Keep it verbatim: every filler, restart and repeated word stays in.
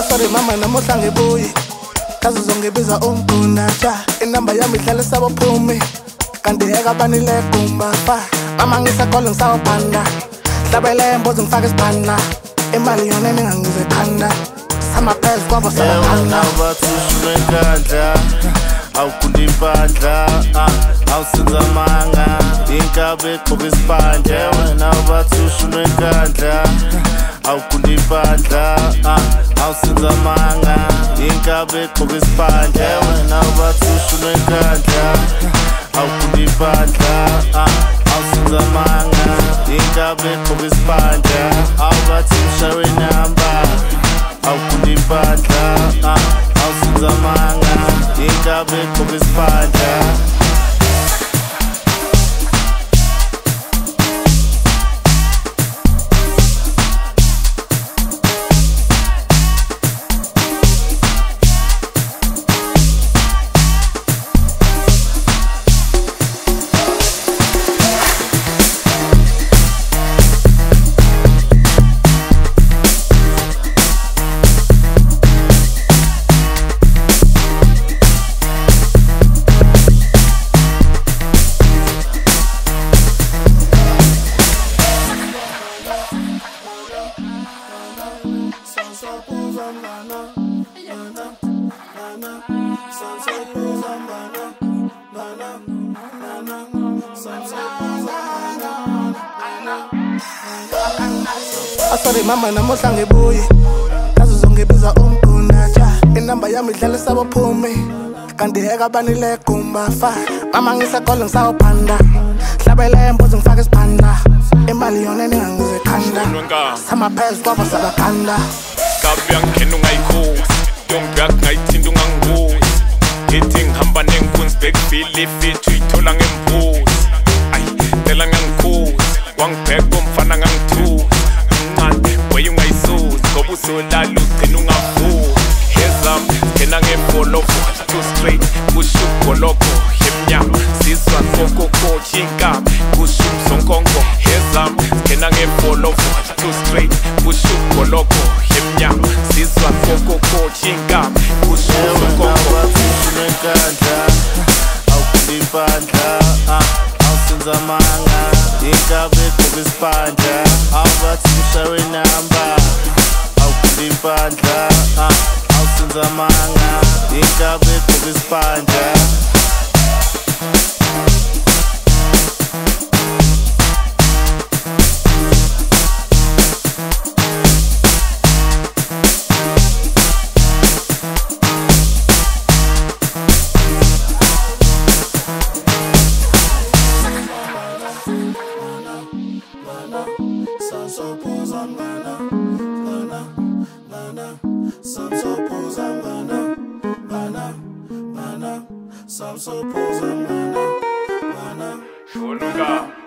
Sorry mama namuhla ngibuye kaze zongibiza umgunda cha inamba yami ihlala sabaphumi kanti eka banile kumba fa mama ngisakole ngisawuphanda hlabele embozo ngifake isiphanda imali yona ningangize khanda sama phezu kwabo sabaphanda bathi ushune nkandla awukunda impandla awusenza amanga inkabe eqhoka isiphandla wena bathi ushune nkandla awukunda impandla awusenza amanga inkabe eqhoka isiphandla wena bathi ushune nkandla awukunda impandla awusenza amanga inkabe eqhoka isiphandla awubathi ushawe inamba awukunda impandla awusenza amanga inkabe eqhoka isiphandla. Sorry mama namuhla ngibuye kaze zongibiza umgunda cha inamba yami ihlala sabaphumi kanti eka banile kumba fa mama ngisakole ngisawuphanda hlabele embozo ngifake isiphanda imali yona ningangize khanda sama phezu kwabo sabaphanda kabe angena ungayikhosi yongibyak ngayithinta ungangibuzi ethi ngihamba nenkunzi bekufile ifethu uyithola ngembuzi ayi tela ngangikhuzi wangibheka umfana ngangithuzi mncane weye ungayisuzi ngoba usolala ugcina ungavuzi hezam ngena ngebholofo too straight kusho ubholoko emnyama sizwa kokoko inkabi kusho umzonkonko hezam ngena ngebholofo too straight kusho ubholoko emnyama sizwa kokoko inkabi kusho umzonkonko ushune nkandla awukunda impandla awusenza amanga inkabe eqhoka isiphandla awubathi ushawe inamba awukunda impandla awusenza amanga inkabe eqhoka isiphandla. Some so pose and mana, mana.